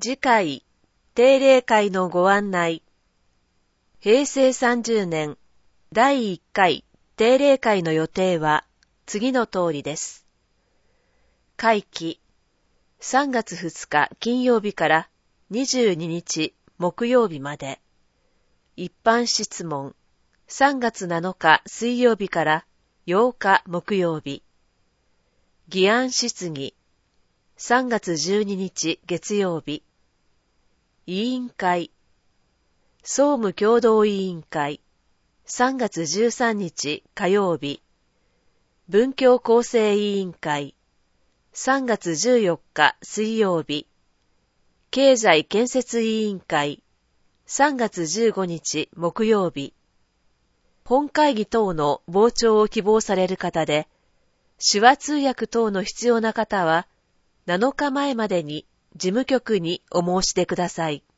次回、定例会のご案内。平成30年、第1回定例会の予定は次の通りです。会期、3月2日金曜日から22日木曜日まで。一般質問、3月7日水曜日から8日木曜日。議案質疑、3月12日月曜日。委員会、総務共同委員会、3月13日火曜日。文教構成委員会、3月14日水曜日。経済建設委員会、3月15日木曜日。本会議等の傍聴を希望される方で、手話通訳等の必要な方は、7日前までに事務局にお申し出ください。